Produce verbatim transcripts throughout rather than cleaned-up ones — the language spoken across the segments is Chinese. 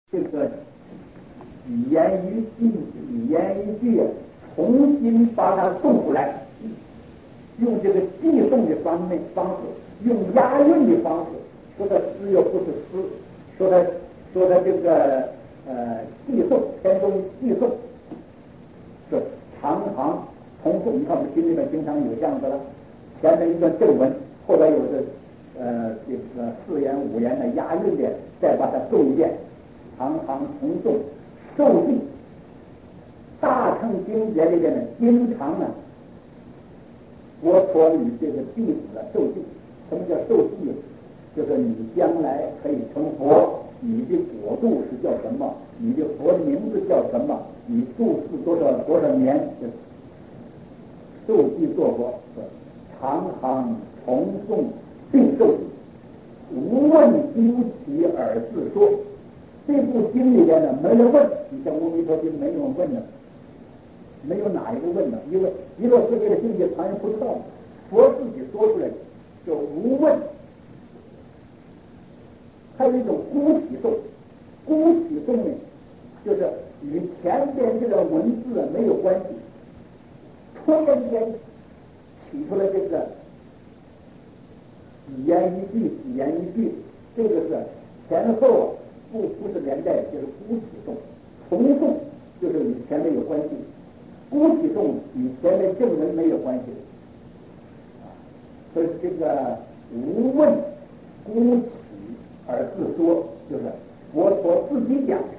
这个一言一句一言一句重新把它送出来，用这个记诵的方面方式，用押韵的方式，说的诗又不是诗，说的说的这个呃记诵，天中记诵是长行重复。你看我们心里面经常有这样子了，前面一段正文，后边有的呃这个四言五言的押韵的，再把它诵一遍。常常重诵受记，大乘经典里边呢，经常呢，佛陀与这个弟子的受记。什么叫受记？就是你将来可以成佛，你的国度是叫什么？你的佛的名字叫什么？你度世多少多少年？受记做佛，常常重诵并受记，无问丢其而自说。这部经里边呢，没人问，你像《阿弥陀经》没人问呢，没有哪一个问呢？因为极乐世界的境界常人不知道，佛自己说出来就无问。还有一种孤体诵，孤体诵呢，就是与前边这个文字没有关系，突然间起出来这个几言一句，几言一句，这个是前后不不是连带，就是孤体诵。重诵就是与前面有关系，孤体诵与前面正文没有关系。所以这个无问孤体而自说，就是佛陀自己讲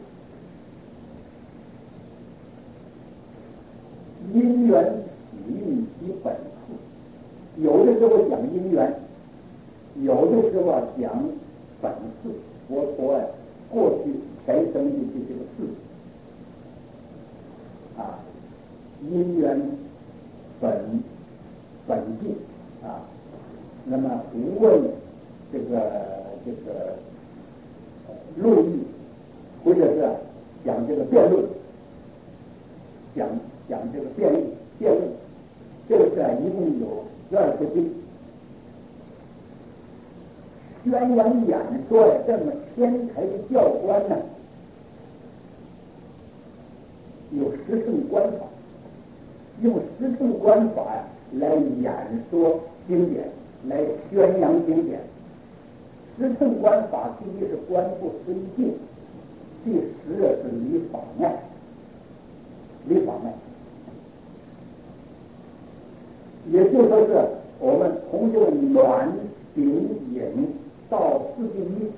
因缘起因其本事，有的时候讲因缘，有的时候讲本事。佛陀啊，过去前生的这些个事啊，因缘本本性啊，那么无问这个这个论议，或者是讲这个辩论，讲讲这个辩论辩论，这个是啊，一共有十二部经。宣扬演说呀，这么天台的教官呢，有十乘观法，用十乘观法呀来演说经典，来宣扬经典。十乘观法，第一是观不思议境，第十是离法脉，离法脉，也就说是我们从这个暖顶引到四第一。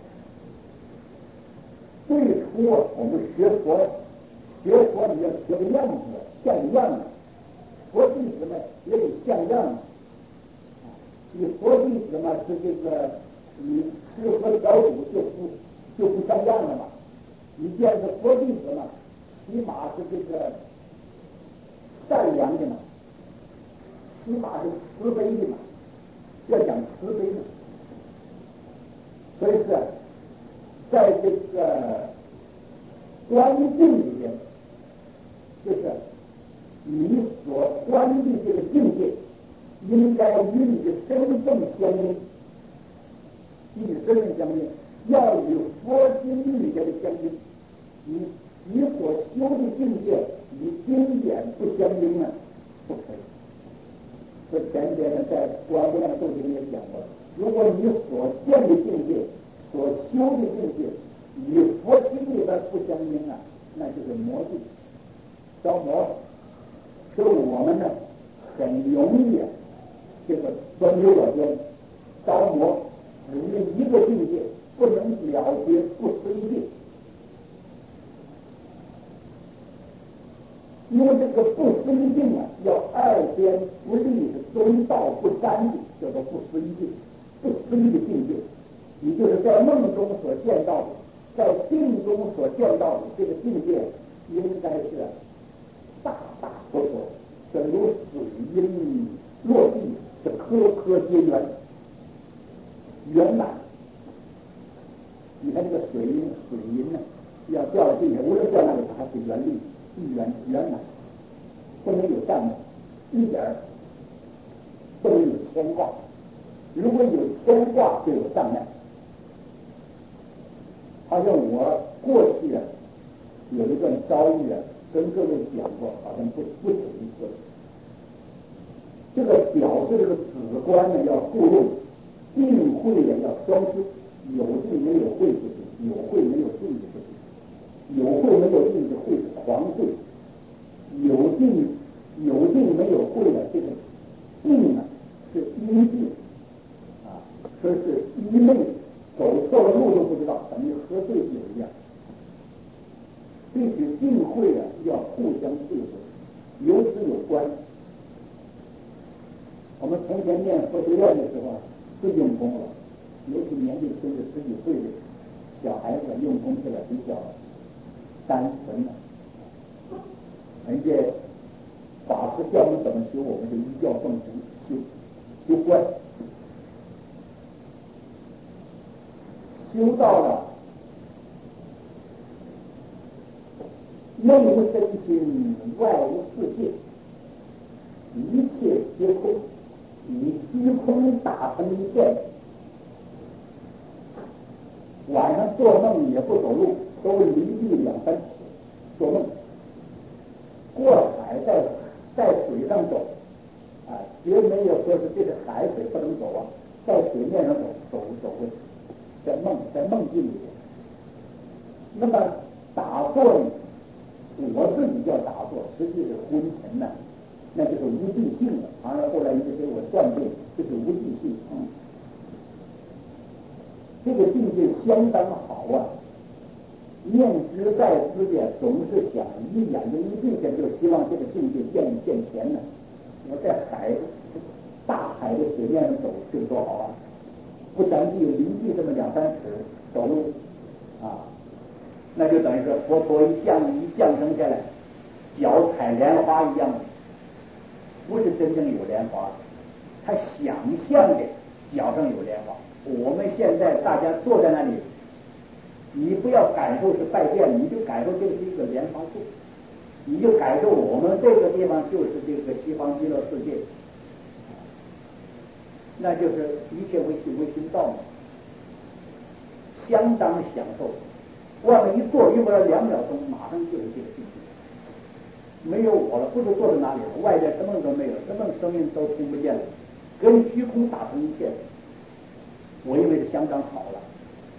最初啊，我们学佛，学佛你要学个样子，像样子。佛弟子们也得像样子。你佛弟子嘛是这个，你吃喝嫖赌就不就不像样了嘛。你既然是佛弟子嘛，起码是这个善良的嘛，起码是慈悲的嘛，要讲慈悲嘛。所以是在这个观境里边，就是你所观的这个境界，应该与你的身份相应，与你的身份相应，要与佛经里边的相应。你你所修的境界与经典不相应呢，不可以。所以前边呢，在《观无量寿经》里也讲过，如果你所见的境界、所修的境界与佛经里边不相应啊，那就是魔境，着魔。所以我们呢，很容易啊，这个钻牛角尖，着魔，只是一个境界，不能了结不思议境。因为这个不思议境啊，要二边不立的，中道不沾的，叫做不思议境。不思议的境界，也就是在梦中所见到的，在定中所见到的这个境界，应该是大大妥妥，正如水银落地，是颗颗皆圆，圆满。你看这个水银，水银呢，要掉到地下，无论掉哪里，它还是圆力，一圆圆满，不能有障碍，一点儿不能有牵挂。如果有牵挂，就有障碍。好像我过遭遇啊，跟各位讲过，好像不不止一次。这个表示这个子观呢要互用，定会呢要双修，有定没有会不行，有会没有定就不行，有会没有定的会是狂会，有定有定没有会的这个定呢是依定啊，说是愚昧，走错了路都不知道，等于喝醉酒一样。这些定会啊要互相配合，有此有关。我们从前念佛学院的时候是用功了，尤其年纪轻的十几岁的小孩子用功起来比较单纯的，人家法师教我们怎么修，我们就一教奉行修修观，修到了内无身心，外无世界，一切皆空，以虚空打成一片。晚上做梦也不走路，都离地两三尺做梦。过海在在水上走，啊，绝没有说是这个海水不能走啊，在水面上走走走过去，在梦在梦境里面。那么打坐呢？我自己叫打坐，实际是昏沉呢，那就是无地性了。当然后来你就给我断定，这是无地性。嗯，这个境界相当好啊！念之在之的，总是想一眼睛一闭下，就希望这个境界见见前呢。我在海大海的水面上走，这个多好啊！不咱地离地这么两三尺走路啊。那就等于说佛陀一降一降生下来，脚踩莲花一样，不是真正有莲花，他想象的脚上有莲花。我们现在大家坐在那里，你不要感受是拜殿，你就感受这是一个莲花座，你就感受我们这个地方就是这个西方极乐世界，那就是一切为心为心造嘛，相当享受。往那一坐，用不了两秒钟，马上就是这个境界。没有我了，不知坐在哪里了，外边什么都没有，什么声音都听不见了，跟虚空打成一片。我认为是相当好了，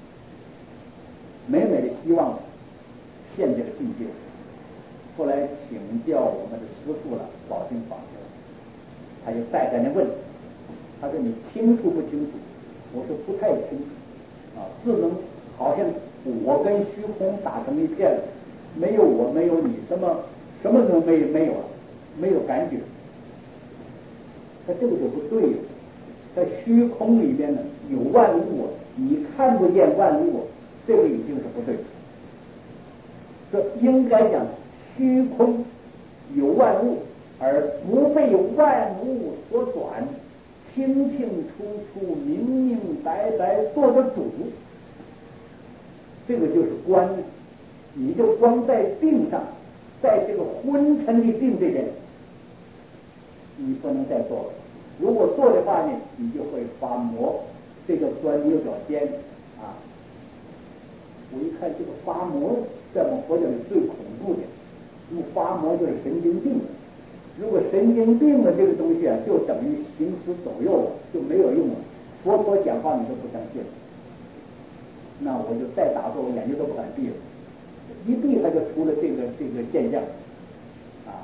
美美的希望现这个境界。后来请教我们的师父了，宝经法师，他就再在那问，他说你清楚不清楚？我说不太清楚啊，只能好像我跟虚空打成一片了，没有我，没有你，什么什么都没没有了，没有感觉。他这个就不对了，在虚空里面呢有万物，你看不见万物，这个已经是不对。这应该讲虚空有万物，而不被万物所转，清清楚楚、明明白白做着主。这个就是观，你就光在定上，在这个昏沉的定这边，你不能再做了。如果做的话呢，你就会发魔，这个钻牛角尖啊！我一看这个发魔，在我们佛教里最恐怖的，因为发魔就是神经病。如果神经病了这个东西啊，就等于行尸走肉了，就没有用了。佛陀讲话你都不相信。那我就再打坐，我眼睛都不敢闭了，一闭它就出了这个这个现象，啊，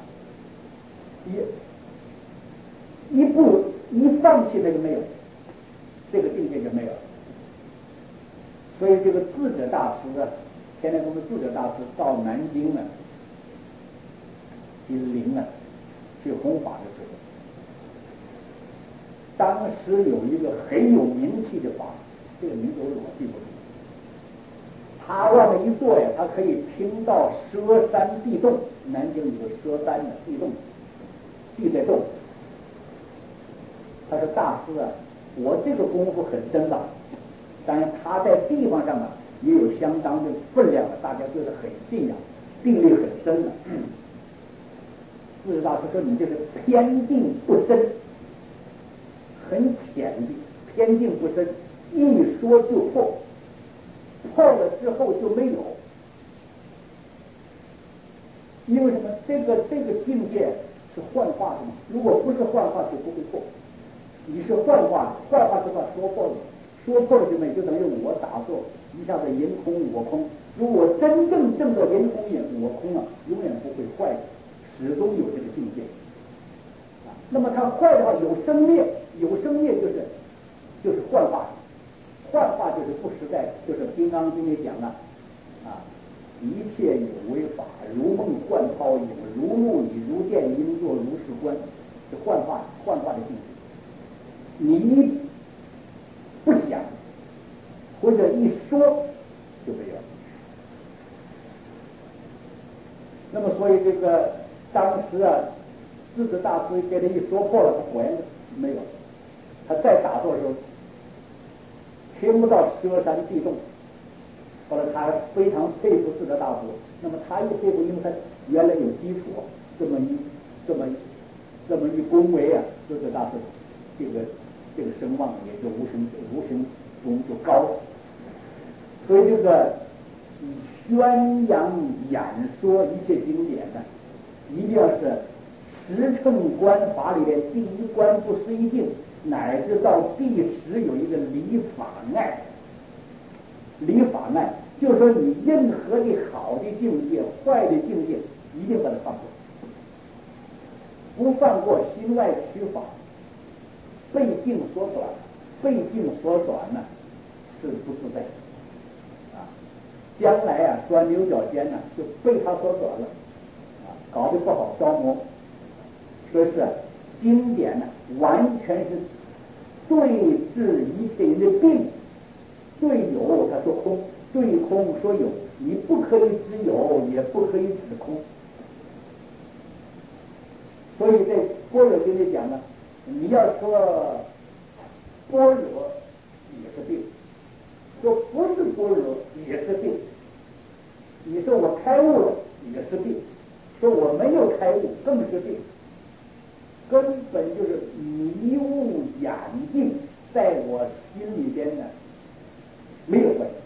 一一步一放弃它就没有，这个境界就没有。所以这个智者大师啊，现在我们智者大师到南京呢，金陵啊，去弘法的时候，当时有一个很有名气的法师，这个名字我老记不住。他往那一坐呀，他可以听到佘山地动。南京有个佘山的地动，地在动。他说：“大师啊，我这个功夫很深了，当然他在地方上啊也有相当的分量了，大家对他很信仰，定力很深了。”智者大师说：“你这是偏定不深，很浅的偏定不深，一说就破。”破了之后就没有， 因为什么？这个这个境界是幻化的嘛，如果不是幻化就不会破。你是幻化，幻化就把说破了，说破了就没，就等于我打坐一下子人空我空。如果真正证到人空也我空了，永远不会坏的，始终有这个境界。啊，那么它坏的话有生灭，有生灭就是就是幻化，幻化就是不实在的，就是《金刚经》里讲了啊，一切有为法，如梦幻泡影，如露已，如电应作，如是观，是幻化幻化的境界。你不想或者一说就没有。那么所以这个当时啊，智者大师给他一说破了，他果然没有。他再打坐的时候听不到蛇山地动。后来他非常佩服智者大师，那么他一佩服，因为他原来有基础，这么一这么这么一恭维啊，智者大师这个这个声望也就无形无形中就高了。所以这个宣扬演说一切经典呢，一定要是十乘观法里边第一观不思议境，乃至到第十有一个离法爱。离法爱就是说你任何的好的境界坏的境界一定把它放过，不放过心外取法，被境所转，被境所转呢是不自在啊，将来啊钻牛角尖呢就被他所转了啊，搞得不好消磨。所以是经典呢完全是对治一切人的病，对有他说空，对空说有，你不可以知有，也不可以指空。所以在般若经里讲呢，你要说般若也是病，说不是般若也是病。你说我开悟了也是病，说我没有开悟更是病，根本就是迷雾眼镜，在我心里边呢没有关系。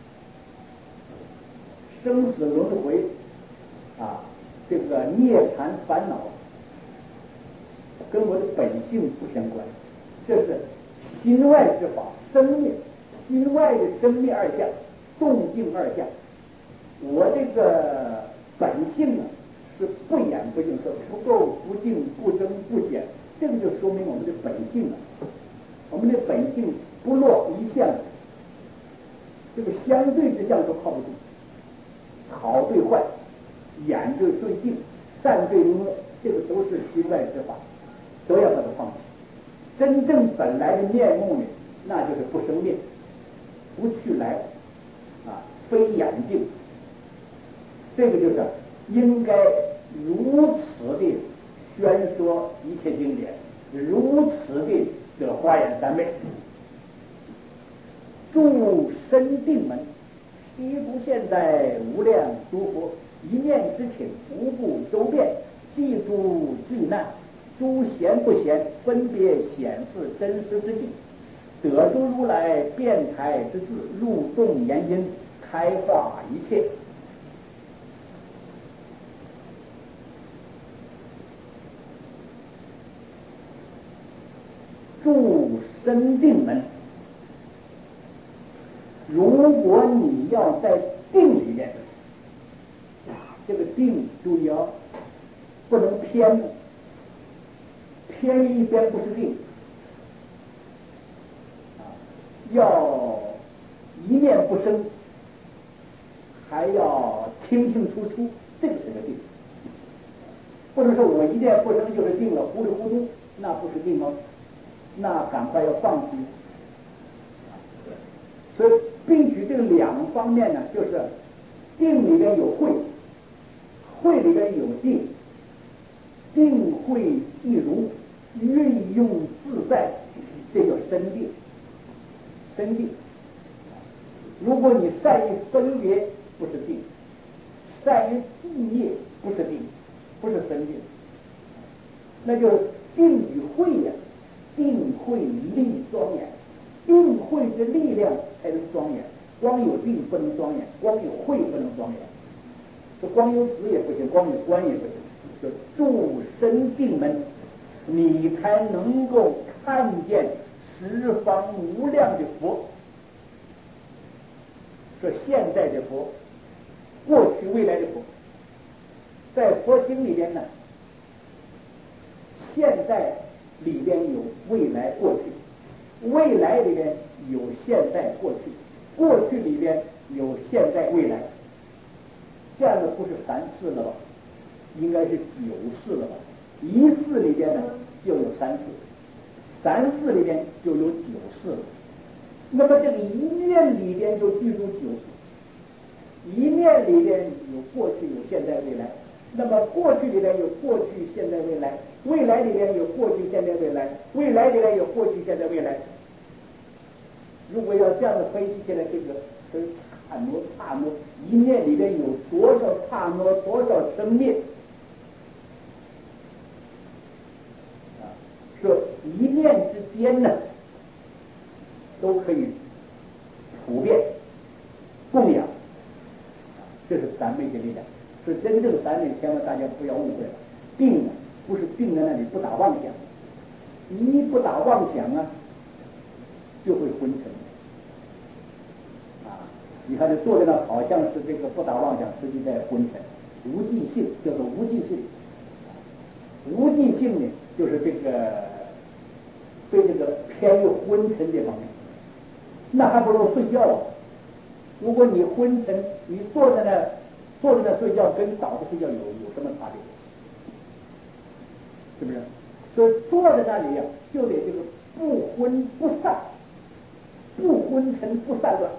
生死轮回啊，这个涅槃烦恼跟我的本性不相关，这是心外之法，生灭，心外的生灭二相，动静二相。我这个本性呢是不演不净，是不垢不净不增不减，这个就说明我们的本性啊，我们的本性不落一相，这个相对之相都靠不住，好对坏，眼对对镜，善对恶，这个都是心外之法，都要把它放弃。真正本来的面目呢，那就是不生灭，不去来啊，非眼镜。这个就是应该如此的宣说一切经典，如此的得华严三昧。住深定门，悉诸现在无量诸佛，一念之请，无不周遍，记诸巨难，诸贤不贤，分别显示真实之境，得诸如来辩才之智，入众言因，开化一切。住深定门，如果你要在定里面，这个定注意哦，不能偏，偏一边不是定啊，要一念不生，还要清清楚楚，这个是个定。不能说我一念不生就是定了，糊里糊涂，那不是定哦，那赶快要放弃。所以必须这两方面呢，就是定里边有慧，慧里边有定，定慧一如，运用自在，这叫深定。深定，如果你善于分别，不是定；善于记业，不是定，不是深定。那就是定与慧呀，定慧力庄严，定慧之力量才能庄严。光有定不能庄严，光有慧不能庄严。 这光有子也不行，光有观也不行，就住身定门，你才能够看见十方无量的佛。说现在的佛，过去未来的佛，在佛经里边呢，现在里边有未来过去，未来里边有现在过去，过去里边有现在未来，这样的不是三世了吧？应该是九世了吧？一世里边呢就有三世，三世里边就有九世了。那么这个一念里边就记住九世，一念里边有过去有现在未来，那么过去里边有过去现在未来，未来里边有过去现在未来，未来里边有过去现在未来。如果要这样的分析起来，这个这个刹那刹那一念里边有多少刹那多少生灭啊？说一念之间呢都可以普遍供养，这是三昧的力量。是真正三昧，千万大家不要误会了。定啊，不是定在那里不打妄想，你不打妄想啊，就会昏沉啊。你看这坐在那，好像是这个不打妄想，实际在昏沉。无记性叫做无记性，无记性呢，就是这个对这个偏于昏沉这方面，那还不如睡觉啊。如果你昏沉，你坐在那坐在那睡觉，跟倒着睡觉有有什么差别？是不是？所以坐在那里呀、啊，就得这个不昏不散，不昏沉不散乱。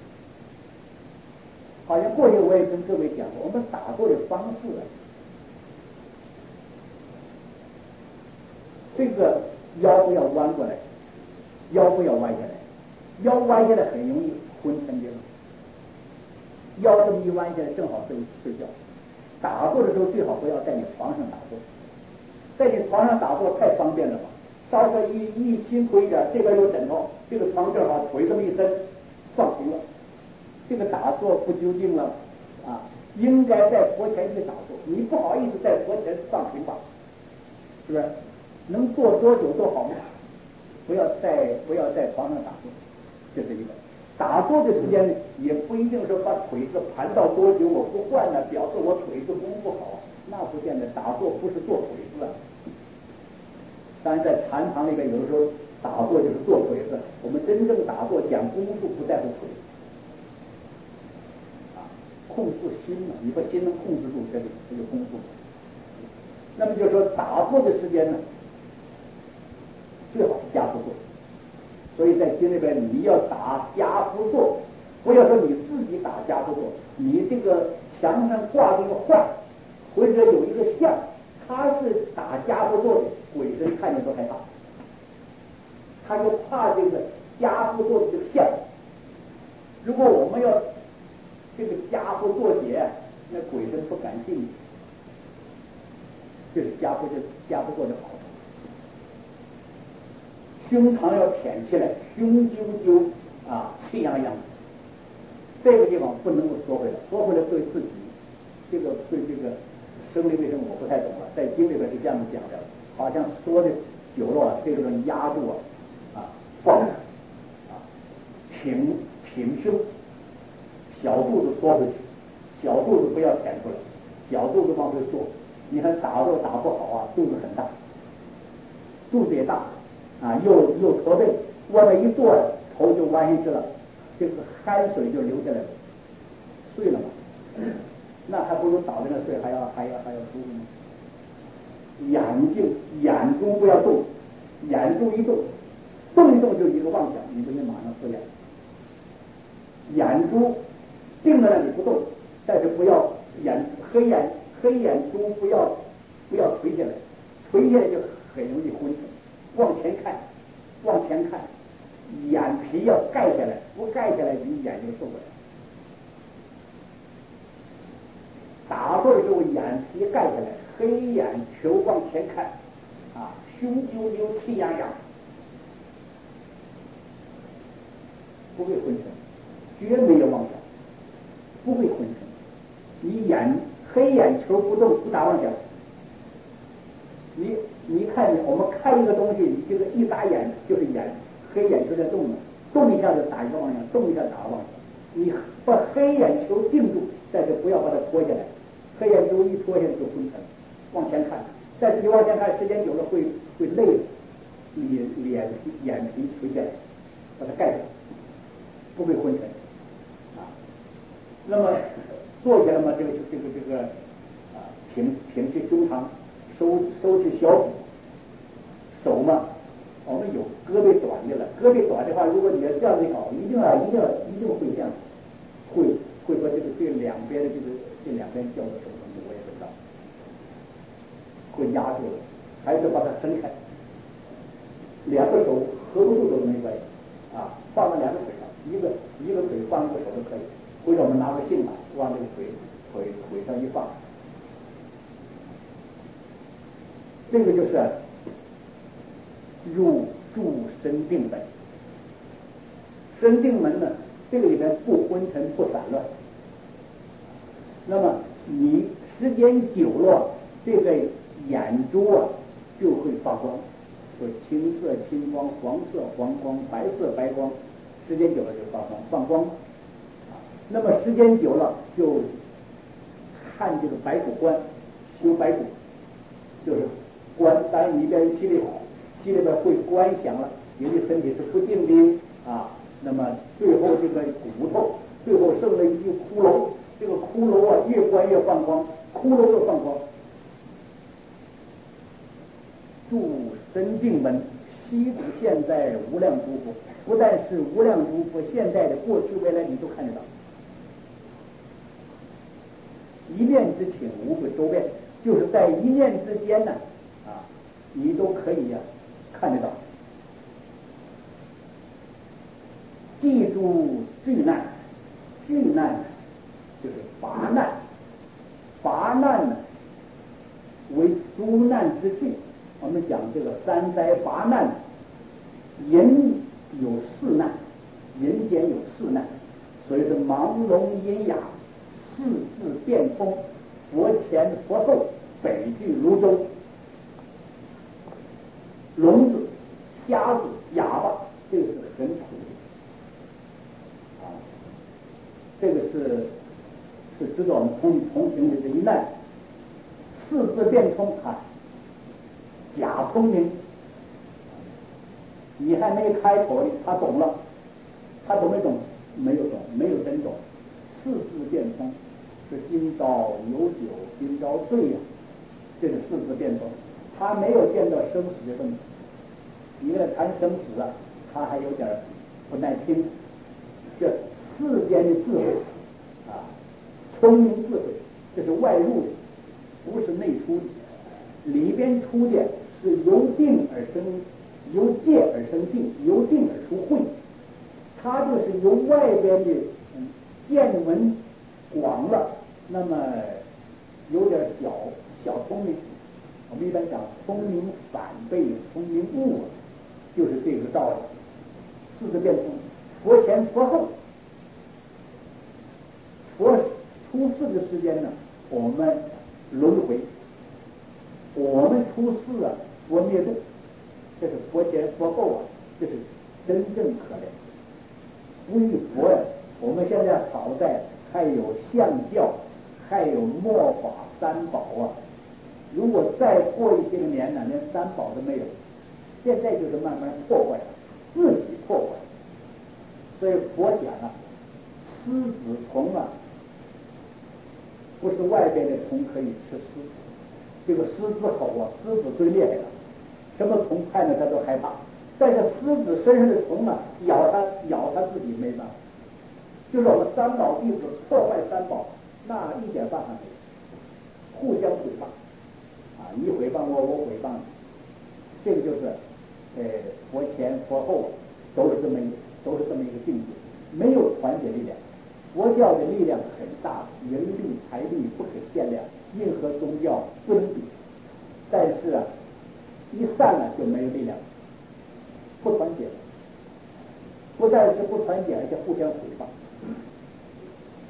好像过去我也跟各位讲过，我们打坐的方式啊，这个腰不要弯过来，腰不要弯下来，腰弯下来很容易昏沉的。腰这么一弯下来，正好睡睡觉。打坐的时候最好不要在你床上打坐，在你床上打坐太方便了嘛，稍微一一辛苦一点，这边有枕头，这个床正好腿这么一伸，放平了，这个打坐不究竟了啊！应该在佛前去打坐，你不好意思在佛前放平吧，是不是？能坐多久多好吗？不要在不要在床上打坐，这是一个。打坐的时间呢，也不一定说把腿子盘到多久，我不换了，表示我腿子功夫好，那不见得。打坐不是做腿子，当然在禅堂里边，有的时候打坐就是做腿子。我们真正打坐讲功夫，不在乎腿啊，控制心嘛，你把心能控制住，这就这就功夫。那么就是说，打坐的时间呢，最好是家趺坐。所以在经里边，你要打家趺坐，不要说你自己打家趺坐，你这个墙上挂这个画，或者有一个像，他是打家趺坐的，鬼神看见都害怕，他就怕这个家趺坐的这个像。如果我们要这个家趺坐解，那鬼神不感兴趣。这是家趺的家趺坐的好处。胸膛要腆起来，胸赳赳啊，气洋洋。这个地方不能够缩回来，缩回来对自己，这个对这个生理卫生我不太懂了，在经里边是这样子讲的，好像缩的久了啊，这个人压住啊，啊，放啊，挺挺胸，小肚子缩回去，小肚子不要腆出来，小肚子往回缩。你看打坐打不好啊，肚子很大，肚子也大。啊，又又驼背，往那一坐，头就弯下去了，这个汗水就流下来了，睡了嘛，那还不如倒在那睡，还要还要还要舒服呢。眼睛眼珠不要动，眼珠一动，动一动就一个妄想，你不行马上合眼。眼珠定在那里不动，但是不要眼黑眼黑眼珠不要不要垂下来，垂下来就很容易昏沉。往前看，往前看，眼皮要盖下来，不盖下来你眼睛受不了。打坐的时候眼皮盖下来，黑眼球往前看，啊，胸赳赳气洋洋，不会昏沉，绝没有妄想，不会昏沉。 你眼黑眼球不动不打妄想。你你看我们看一个东西，你这个一打眼就是眼黑眼球在动的，动一下就打一个妄想，动一下打个妄想。你把黑眼球定住，但是不要把它拖下来。黑眼球一拖下来就昏沉，往前看。但是你往前看，时间久了会会累的，脸脸皮眼皮垂下来，把它盖住，不会昏沉啊。那么坐下来嘛，这个这个这个啊，平平起胸膛，收收起小腹，手嘛，我们有胳膊短的了，胳膊短的话，如果你要这样子搞，一定要一定要一定会这样，会会把这个这两边的这个这两边交的什么东西，我也不知道，会压住了，还是把它伸开，两个手合不住都没关系啊，放在两个腿上，一个一个腿放一个手都可以，或者我们拿个杏板往这个腿腿腿上一放，这个就是入住身定门。身定门呢，这个里边不昏沉不散乱。那么你时间久了，这个眼珠啊就会发光，说青色青光，黄色黄光，白色白光，时间久了就发光放光。那么时间久了就看这个白骨观，修白骨，就是观，当然你边心里心里边会观想了，你的身体是不定的啊。那么最后这个骨头，最后剩了一具骷髅，这个骷髅啊越观越放光，骷髅越放光。住身定门，西古现在无量诸佛，不但是无量诸佛，现在的过去未来你都看得到。一念之请，无不周遍，就是在一念之间呢，啊，你都可以呀、啊、看得到。记住巨难，巨难就是拔难，拔难呢为诸难之巨。我们讲这个三灾八难，人有四难，人间有四难，所以是盲聋喑哑，四字变通，佛前佛后，北俱泸州。聋子、瞎子、哑巴，这个是很普的。这个是是知道我们同同行的这一难，四字变通啊，假聪明，你还没开口呢，他懂了，他懂没懂？没有懂，没有真懂。四字变通是今朝有酒今朝醉呀、啊，这是四字变通，他没有见到生死的问题，你跟他谈生死啊，他还有点不耐听。这世间的智慧啊，聪明智慧，这是外入的，不是内出的。里边出的是由定而生，由戒而生定，由定而出慧。它就是由外边的嗯见闻广了，那么有点小小聪明。我们一般讲聪明反被聪明误，就是这个道理。四字变通，佛前佛后。佛出世的时间呢，我们轮回；我们出世啊，佛灭度，这是佛前佛后啊，这是真正可怜。不遇佛呀，我们现在好在还有相教，还有末法三宝啊。如果再过一些个年呢，连三宝都没有，现在就是慢慢破坏，自己破坏。所以佛讲啊，狮子虫啊。不是外边的虫可以吃狮子，这个狮子吼啊，狮子最厉害了，什么虫看着它都害怕。但是狮子身上的虫呢，咬它咬它自己没办法。就是我们三宝弟子破坏三宝，那一点办法没有，互相诽谤啊，你诽谤我，我诽谤你，这个就是呃佛前佛后都是这么一都是这么一个境界，没有团结力量。佛教的力量很大，人力财力不可限量，任何宗教不能比。但是啊，一散了就没有力量，不团结，不但是不团结，而且互相诽谤。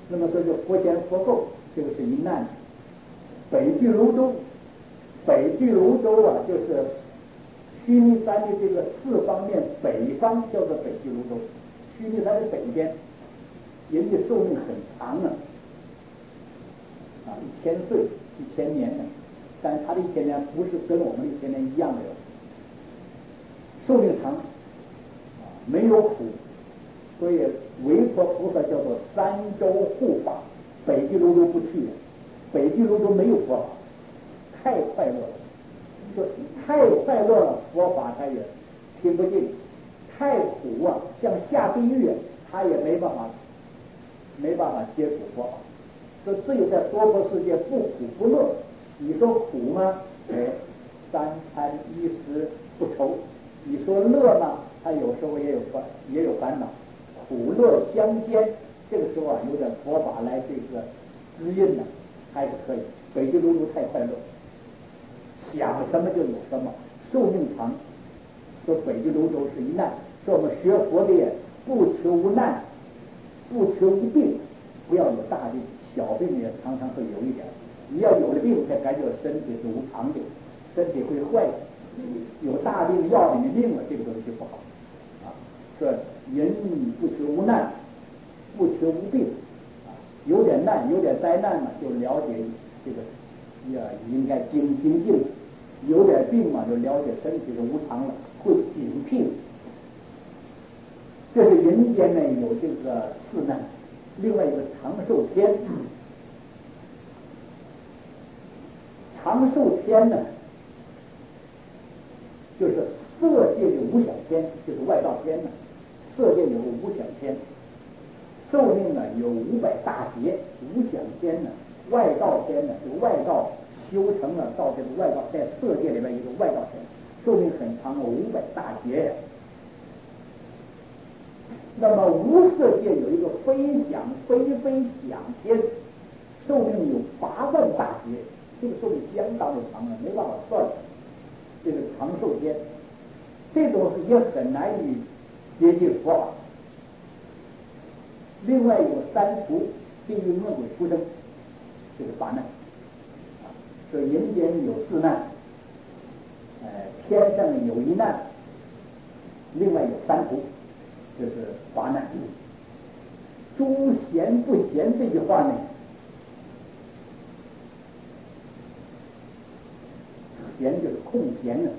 那么说就佛前佛后，这个是一难。北俱泸州，北俱泸州啊，就是须弥山的这个四方面北方叫做北俱泸州。须弥山的北边，人家寿命很长啊，啊，一千岁、一千年呢。但是他的一千年不是跟我们的一千年一样的，寿命长，啊，没有苦，所以维陀菩萨叫做三洲护法。北俱泸州不去了，北俱泸州没有佛法，太快乐了，说太快乐了，佛法他也听不进，太苦啊，像下地狱，他也没办法，没办法接触佛法。说只有在娑婆世界不苦不乐。你说苦吗？哎，三餐衣食不愁。你说乐吗？他有时候也有烦，也有烦恼，苦乐相间。这个时候啊，有点佛法来这个指引呢，还是可以。北俱泸州太快乐，想什么就有什么，寿命长。说北俱泸州是一难，说我们学佛的也不求无难，不求无病，不要有大病，小病也常常会有一点。你要有了病，才感觉身体是无常的，身体会坏的。有大病要你的命了，这个东西不好啊。说人不求无难，不求无病啊。有点难，有点灾难嘛，就了解这个呀，应该精精进。有点病嘛，就了解身体是无常了，会警惕。这是人间呢有这个四难，另外一个长寿天。长寿天呢，就是色界的无想天，就是外道天呢。色界有个无想天，寿命呢有五百大劫。无想天呢，外道天呢，这个外道修成了到这个外道，在色界里面一个外道天，寿命很长，五百大劫。那么无色界有一个非想非非想天，寿命有八万大劫。这个寿命相当的长了，没办法算。这个长寿天，这种也很难以接近佛法。另外有三途，地狱恶鬼出生，这是八难啊。说人间有四难，呃，天上有一难，另外有三途，这是八难。诸贤不贤这句话呢，闲就是空闲呢。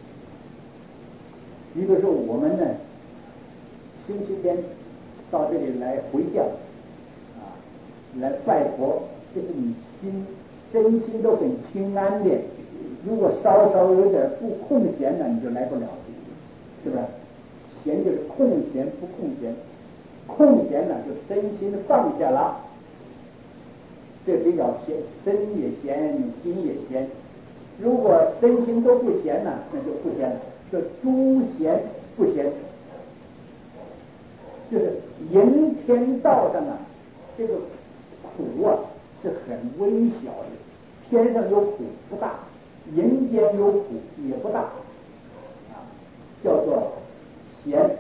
比如说我们呢，星期天到这里来回向啊，来拜佛，这是你心身心都很清安的。如果稍稍有点不空闲呢，你就来不了，是不是？闲就是空闲不空闲，空闲呢就身心放下了，这比较闲，身也闲，心也闲。如果身心都不闲呢，那就不闲了。这诸闲不闲，就是人天道上啊，这个苦啊是很微小的。天上有苦不大，人间有苦也不大，啊，叫做闲。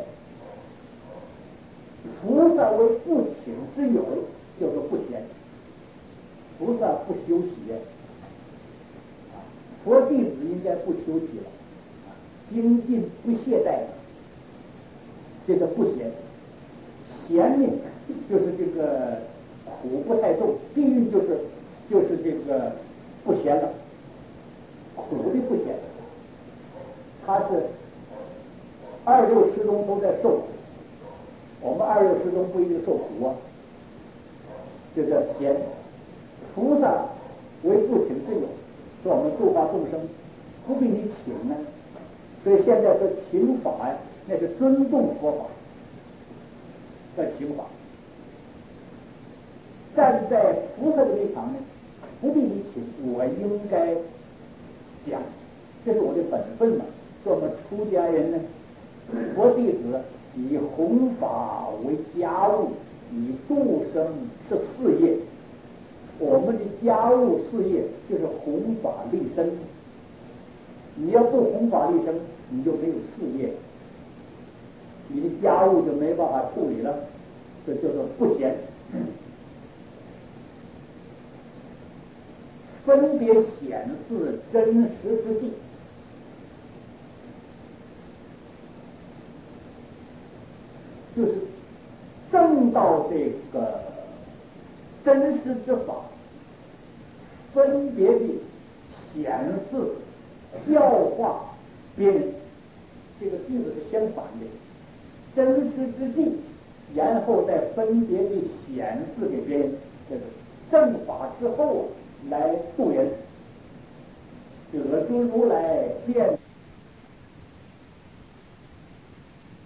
菩萨为不请之友，叫做不闲。菩萨不修习，啊，佛弟子应该不修习了，啊，精进不懈怠，这个不闲。闲呢，就是这个苦不太重，地狱就是就是这个不闲了，苦的不闲。他是二六师中都在受苦，我们二六师中不一定受苦啊，这叫闲。菩萨为不请之友，说我们度化众生不必你请呢，所以现在说请法呀，那是尊重佛法，叫请法。站在菩萨的立场呢，不必你请，我应该讲，这是我的本分嘛。说我们出家人呢，佛弟子以弘法为家务，以度生是事业。我们的家务事业就是弘法利生，你要不弘法利生，你就没有事业，你的家务就没办法处理了，这叫做不闲。 分别显示真实之际。就是证到这个真实之法，分别的显示、教化别人，这个句子是相反的。真实之际，然后再分别的显示给别人，这个正法之后来度人，得诸如来变。